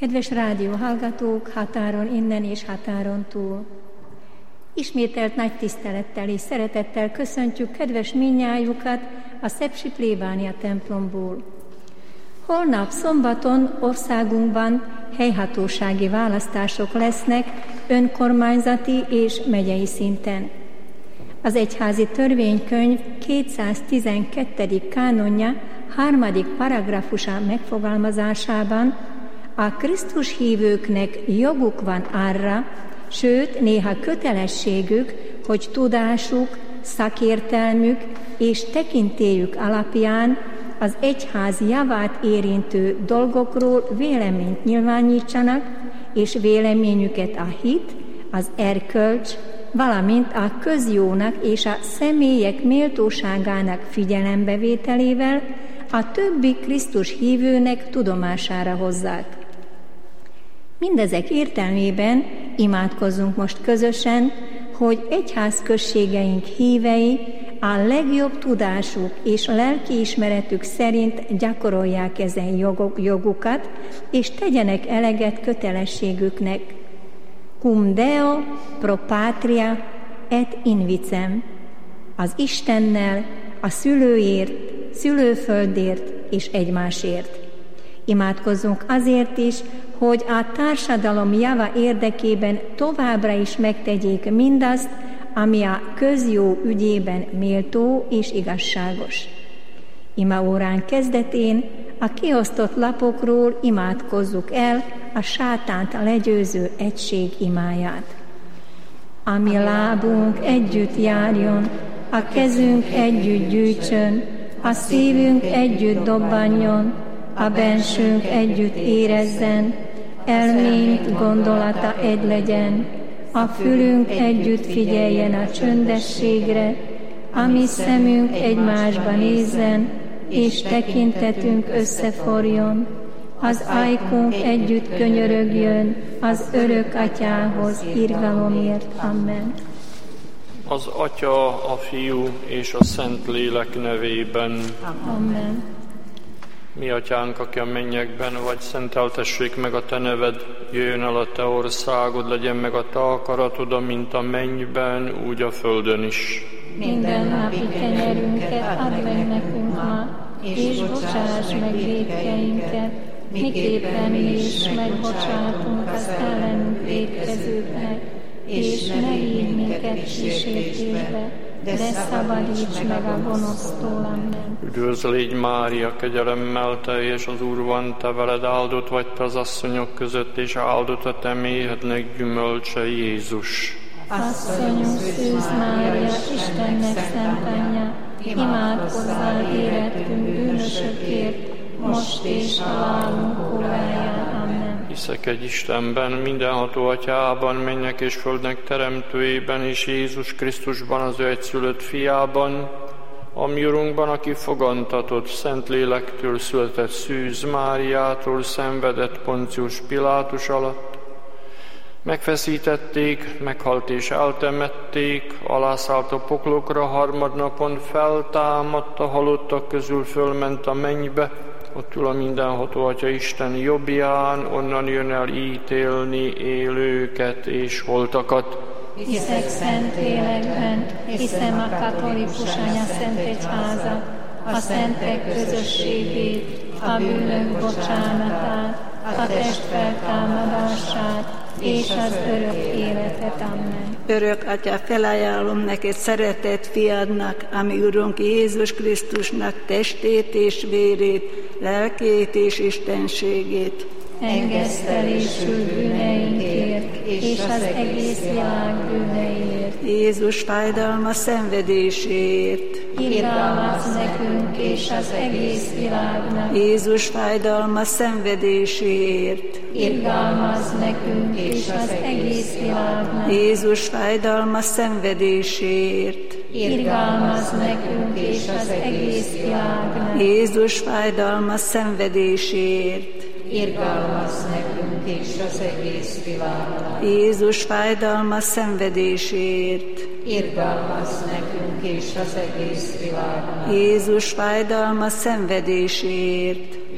Kedves rádióhallgatók, határon innen és határon túl! Ismételt nagy tisztelettel és szeretettel köszöntjük kedves mindnyájukat a szepsi plébánia templomból. Holnap szombaton országunkban helyhatósági választások lesznek önkormányzati és megyei szinten. Az egyházi törvénykönyv 212. kánonja 3. paragrafusa megfogalmazásában a Krisztus hívőknek joguk van arra, sőt, néha kötelességük, hogy tudásuk, szakértelmük és tekintélyük alapján az egyház javát érintő dolgokról véleményt nyilvánítsanak, és véleményüket a hit, az erkölcs, valamint a közjónak és a személyek méltóságának figyelembevételével a többi Krisztus hívőnek tudomására hozzák. Mindezek értelmében imádkozzunk most közösen, hogy egyházközségeink hívei a legjobb tudásuk és lelkiismeretük szerint gyakorolják ezen jogukat, és tegyenek eleget kötelességüknek. Cum Deo pro patria et invicem. Az Istennel, a szülőért, szülőföldért és egymásért. Imádkozzunk azért is, hogy a társadalom java érdekében továbbra is megtegyék mindazt, ami a közjó ügyében méltó és igazságos. Imaórán kezdetén a kiosztott lapokról imádkozzuk el a sátánt legyőző egység imáját. A mi lábunk együtt járjon, a kezünk együtt gyűjtsön, a szívünk együtt dobbanjon, a bensőnk együtt érezzen, elménk gondolata egy legyen, a fülünk együtt figyeljen a csöndességre, a mi szemünk egymásba nézzen, és tekintetünk összeforjon, az ajkunk együtt könyörögjön az örök Atyához irgalomért. Amen. Az Atya, a Fiú és a Szentlélek nevében. Amen. Mi Atyánk, aki a mennyekben vagy, szenteltessék meg a Te neved, jöjjön el a Te országod, legyen meg a Te akaratod, mint a mennyben, úgy a földön is. Minden napi kenyerünket add meg nekünk ma, és bocsáss meg vétkeinket, miképpen mi is megbocsátunk az ellenünk vétkezőknek, és ne vigy minket kísértésbe, de szabadíts meg a gonosztól. Amen. Üdvözl légy Mária, kegyelemmel teljes, az Úr van te veled, áldott vagy te az asszonyok között, és áldott a te méhednek gyümölcse, Jézus. Asszonyunk Szűz Mária, Istennek szent anyja, imádkozzál érettünk bűnösökért, most és halálunk óráján. Amen. Hiszek egy Istenben, mindenható Atyában, mennyek és földnek teremtőjében, és Jézus Krisztusban, az ő egyszülött fiában, a mi Urunkban, aki fogantatott, Szentlélektől született, Szűz Máriától, szenvedett Poncius Pilátus alatt, megfeszítették, meghalt és eltemették, alászállt a poklokra, harmadnapon feltámadt, a halottak közül fölment a mennybe, ott ül a mindenható Atya Isten jobbján, onnan jön el ítélni élőket és holtakat. Hiszek Szentlélekben, hiszem a katolikus anyaszentegyházat, a szentek közösségét, a bűnök bocsánatát, a test feltámadását és az örök életet. Amen. Örök Atya, felajánlom neked szeretett fiadnak, ami Urunk Jézus Krisztusnak testét és vérét, lelkét és istenségét. Engesztelésül bűneinkért és az egész világ bűneiért. Jézus fájdalma szenvedéséért. Irgalmazz nekünk és az egész világnak. Jézus fájdalma szenvedéséért. Irgalmazz nekünk és az egész világnak. Jézus fájdalma szenvedéséért. Irgalmazz nekünk és az egész világnak. Jézus fájdalma szenvedéséért. Irgalmazz nekünk és az egész világnak. Jézus fájdalma szenvedéséért. Irgalmazz nekünk és az egész világnak. Jézus fájdalma szenvedéséért.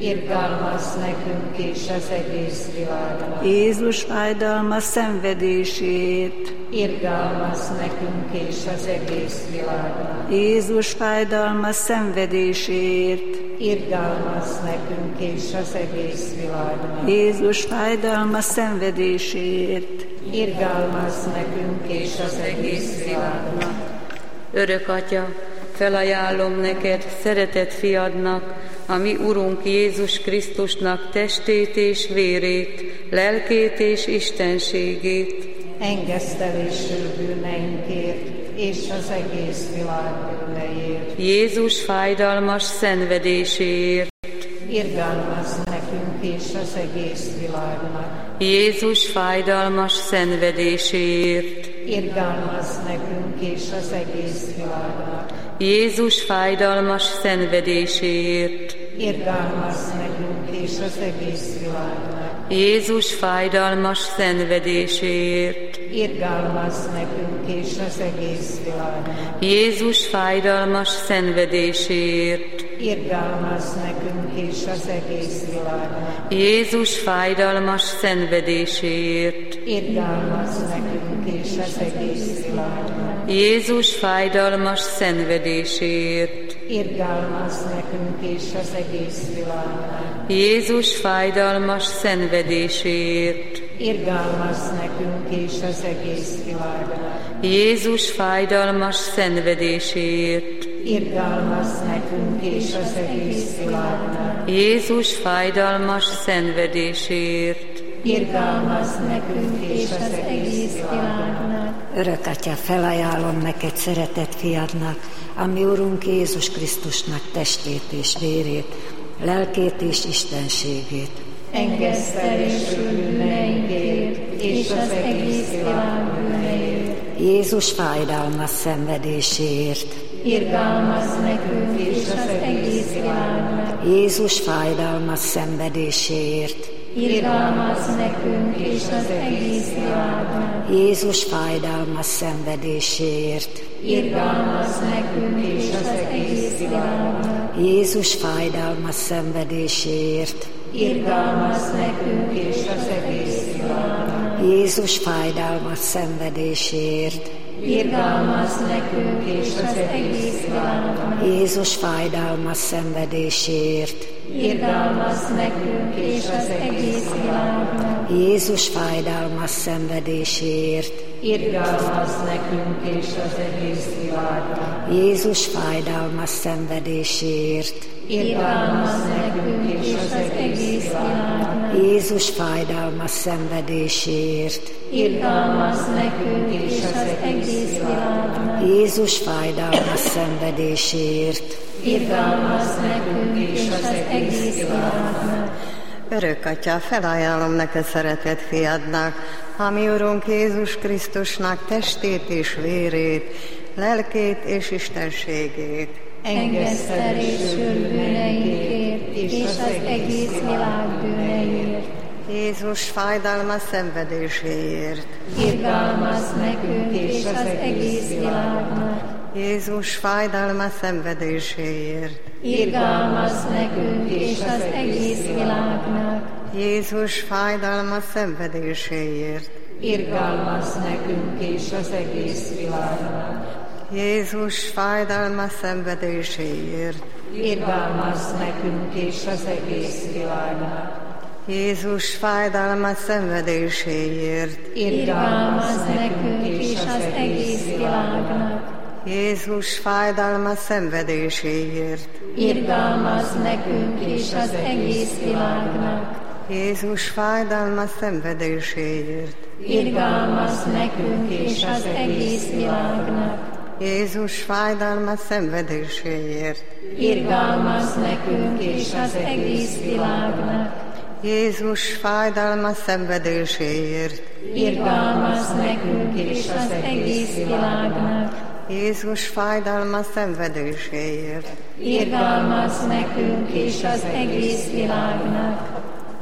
irgalmazz nekünk és az egész világnak. Jézus fájdalmas szenvedésért, Irgalmazz nekünk és az egész világnak. Jézus fájdalmas szenvedésért, Irgalmazz nekünk és az egész világnak. Jézus fájdalmas szenvedésért, Irgalmazz nekünk és az egész világnak. Örök Atya, felajánlom neked szeretett fiadnak, a mi Urunk Jézus Krisztusnak testét és vérét, lelkét és istenségét. Engesztelésül bűneinkért és az egész világ bűneiért. Jézus fájdalmas szenvedéséért. Irgalmazz nekünk és az egész világnak. Jézus fájdalmas szenvedéséért. Irgalmazz nekünk és az egész világnak. Jézus fájdalmas szenvedéséért. Irgalmazz nekünk és az egész világnak. Jézus fájdalmas szenvedéséért. Irgalmazz nekünk és az egész világnak. Jézus fájdalmas szenvedéséért. Irgalmazz nekünk és az egész világnak. Jézus fájdalmas szenvedéséért. Irgalmazz nekünk és az egész világnak. Jézus fájdalmas szenvedéséért. Irgalmazz nekünk és az egész világnak. Jézus fájdalmas szenvedéséért. Irgalmazz nekünk és az egész világnak. Jézus fájdalmas szenvedéséért. Irgalmazz nekünk és az egész világnak. Jézus fájdalmas szenvedéséért. Irgalmazz nekünk és az egész világnak. Örök Atya, felajánlom neked szeretett fiadnak, a mi Urunk Jézus Krisztusnak testét és vérét, lelkét és istenségét. Engesztelésül bűneinkért és az egész világ bűneiért. Jézus fájdalmas szenvedéséért. Irgalmazz nekünk és az egész világnak. Jézus fájdalmas szenvedéséért. Irgalmazz nekünk és az egész világnak. Jézus fájdalmas szenvedéséért. Irgalmazz nekünk és az egész világnak. Jézus fájdalmas szenvedéséért. Irgalmazz nekünk és az egész világnak. Jézus fájdalmas szenvedéséért. Irgalmazz nekünk és az egész világnak. Jézus fájdalmas szenvedéséért. Irgalmazz nekünk és az egész világnak. Jézus fájdalmas szenvedéséért. Irgalmazz nekünk és az egész világnak. Jézus fájdalmas szenvedéséért. Irgalmazz nekünk és az egész világnak. Jézus fájdalmas szenvedéséért. Irgalmazz nekünk és az egész világnak. Jézus fájdalmas szenvedéséért. Irgalmazz nekünk és az egész világnak. Örök Atya, felajánlom neked szeretett fiadnak, a mi Urunk Jézus Krisztusnak testét és vérét, lelkét és istenségét. Engesztelésül bűneinkért és az egész világ bűneiért. Jézus fájdalmas szenvedéséért. Irgalmazz nekünk és az egész világnak. Jézus fájdalmas szenvedéséért. Irgalmazz nekünk és az egész világnak. Jézus fájdalmas szenvedéséért. Irgalmazz nekünk és az egész világnak. Jézus fájdalmas szenvedéséért. Irgalmazz nekünk és az egész világnak. Jézus fájdalmas szenvedéséért. Irgalmazz nekünk és az egész világnak. Jézus fájdalmas szenvedéséért. Irgalmazz nekünk és az egész világnak. Jézus fájdalmas szenvedéséért. Irgalmazz nekünk és az egész világnak. Jézus fájdalmas szenvedéséért. Irgalmazz nekünk és az egész világnak. Jézus fájdalmas szenvedéséért. Irgalmazz nekünk és az egész világnak. Jézus fájdalmas szenvedéséért. Irgalmazz nekünk és az egész világnak.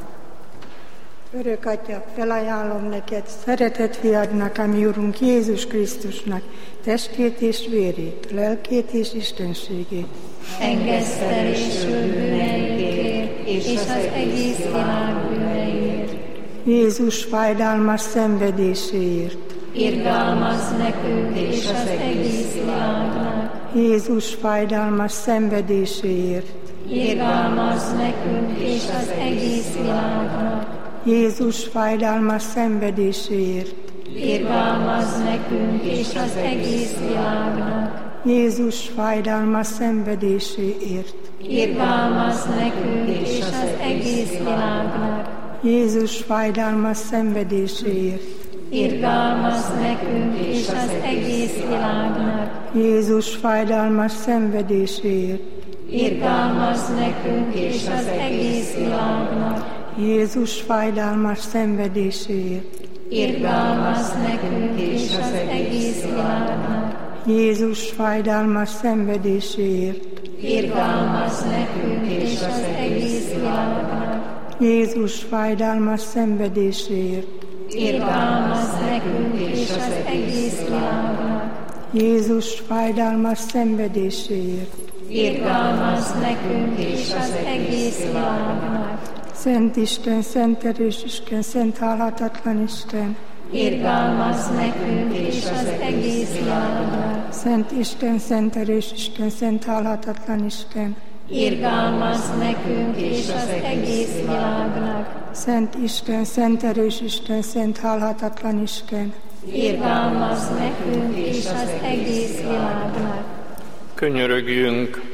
Örök Atya, felajánlom neked szeretett fiadnak, a mi Urunk Jézus Krisztusnak testét és vérét, lelkét és istenségét. Engesztelésül bűneinkért és az egész világ bűneiért. Jézus fájdalmas szenvedéséért. Irgalmazz nekünk és az egész világnak. Jézus fájdalmas szenvedéséért. Irgalmazz nekünk és az egész világnak. Jézus fájdalmas szenvedéséért. Irgalmazz nekünk és az egész világnak. Jézus fájdalmas szenvedéséért. Irgalmazz nekünk és az egész világnak. Jézus fájdalmas szenvedéséért. Irgalmazz nekünk és az egész világnak. Jézus fájdalmas szenvedéséért. Irgalmazz nekünk és az egész világnak. Jézus fájdalmas szenvedéséért. Irgalmazz nekünk és az egész világnak. Jézus fájdalmas szenvedéséért. Irgalmazz nekünk és az egész világnak. Jézus fájdalmas szenvedéséért. Irgalmazz nekünk és az egész világnak. Jézus fájdalmas szenvedéséért. Irgalmazz nekünk és az egész világnak. Szent Isten, szent erős Isten, szent hálhatatlan Isten. Irgalmazz nekünk és az egész világnak. Szent Isten, szent erős Isten, szent hálhatatlan Isten. Irgalmazz nekünk és az egész világnak. Szent Isten, szent erős Isten, szent hálhatatlan Isten. Irgalmazz nekünk és az egész világnak. Könyörögjünk!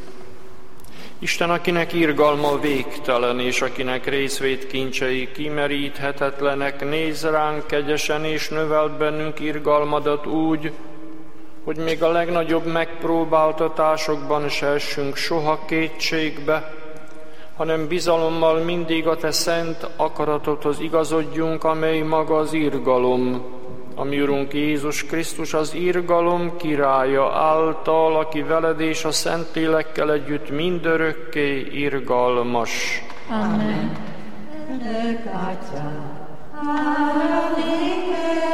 Isten, akinek irgalma végtelen, és akinek részvét kincsei kimeríthetetlenek, nézz ránk kegyesen, és növeld bennünk irgalmadat úgy, hogy még a legnagyobb megpróbáltatásokban se essünk soha kétségbe, hanem bizalommal mindig a Te szent akaratodhoz igazodjunk, amely maga az irgalom. A mi Urunk Jézus Krisztus az irgalom királya által, aki veled és a Szentlélekkel együtt mindörökké irgalmas. Amen. Atyám, hála néked,